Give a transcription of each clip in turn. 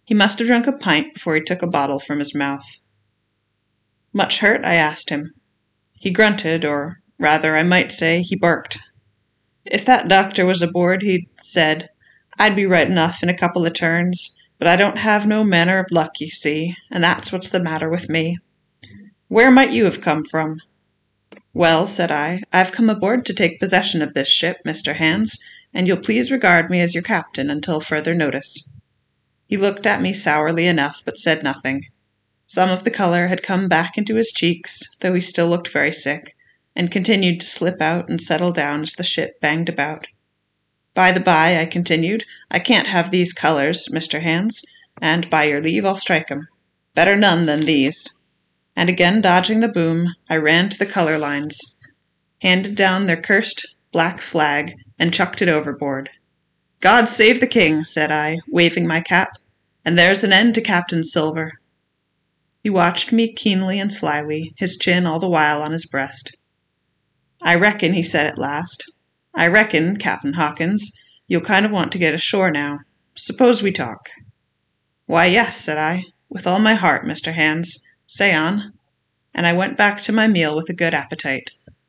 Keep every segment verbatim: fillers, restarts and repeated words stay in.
He must have drunk a pint before he took a bottle from his mouth. "Much hurt?" I asked him. He grunted, or rather I might say he barked. If that doctor was aboard, he'd said, I'd be right enough in a couple of turns, but I don't have no manner of luck, you see, and that's what's the matter with me. Where might you have come from? Well, said I, I've come aboard to take possession of this ship, Mister Hands, and you'll please regard me as your captain until further notice. He looked at me sourly enough, but said nothing. Some of the colour had come back into his cheeks, though he still looked very sick, and continued to slip out and settle down as the ship banged about. By the by, I continued, I can't have these colours, Mister Hands, and by your leave I'll strike 'em. Better none than these. And again dodging the boom, I ran to the colour lines, handed down their cursed black flag, and chucked it overboard. God save the king, said I, waving my cap, and there's an end to Captain Silver. He watched me keenly and slyly, his chin all the while on his breast. I reckon, he said at last, I reckon, Captain Hawkins, you'll kind of want to get ashore now. Suppose we talk. Why, yes, said I, with all my heart, Mister Hands. Say on. And I went back to my meal with a good appetite.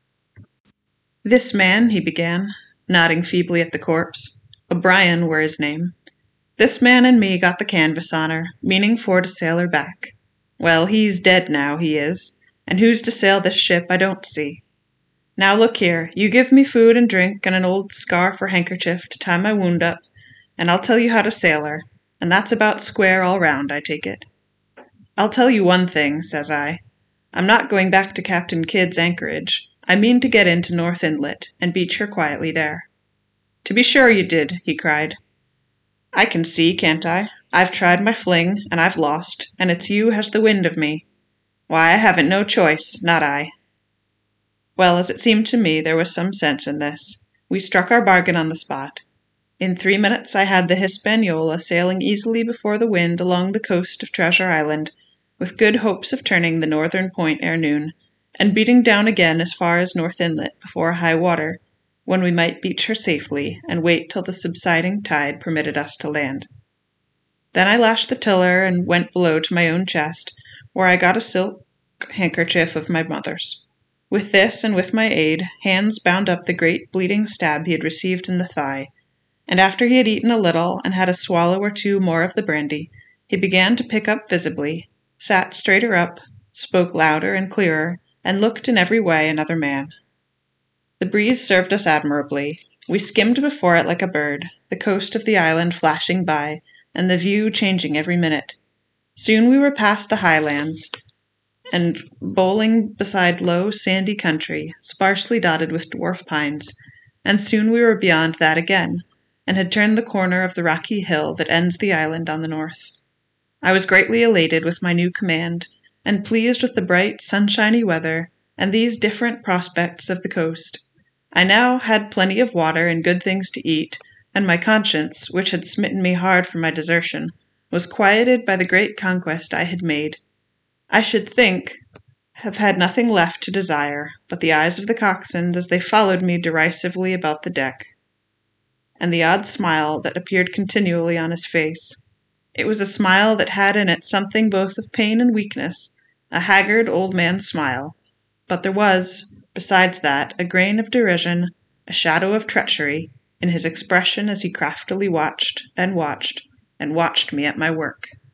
This man, he began, nodding feebly at the corpse, O'Brien were his name. This man and me got the canvas on her, meaning for to sail her back. Well, he's dead now, he is, and who's to sail this ship I don't see. Now look here, you give me food and drink and an old scarf or handkerchief to tie my wound up, and I'll tell you how to sail her, and that's about square all round, I take it. I'll tell you one thing, says I. I'm not going back to Captain Kidd's anchorage. I mean to get into North Inlet and beach her quietly there. To be sure you did, he cried. I can see, can't I? I've tried my fling, and I've lost, and it's you has the wind of me. Why, I haven't no choice, not I. Well, as it seemed to me, there was some sense in this. We struck our bargain on the spot. In three minutes I had the Hispaniola sailing easily before the wind along the coast of Treasure Island, with good hopes of turning the northern point ere noon, and beating down again as far as North Inlet before high water, when we might beach her safely and wait till the subsiding tide permitted us to land. Then I lashed the tiller and went below to my own chest, where I got a silk handkerchief of my mother's. With this, and with my aid, Hands bound up the great bleeding stab he had received in the thigh, and after he had eaten a little and had a swallow or two more of the brandy, he began to pick up visibly, sat straighter up, spoke louder and clearer, and looked in every way another man. The breeze served us admirably. We skimmed before it like a bird, the coast of the island flashing by, and the view changing every minute. Soon we were past the highlands, and bowling beside low, sandy country, sparsely dotted with dwarf pines, and soon we were beyond that again, and had turned the corner of the rocky hill that ends the island on the north. I was greatly elated with my new command, and pleased with the bright, sunshiny weather, and these different prospects of the coast. I now had plenty of water and good things to eat, and my conscience, which had smitten me hard for my desertion, was quieted by the great conquest I had made. I should think, have had nothing left to desire, but the eyes of the coxswain as they followed me derisively about the deck, and the odd smile that appeared continually on his face. It was a smile that had in it something both of pain and weakness, a haggard old man's smile, but there was, besides that, a grain of derision, a shadow of treachery, in his expression as he craftily watched and watched and watched me at my work.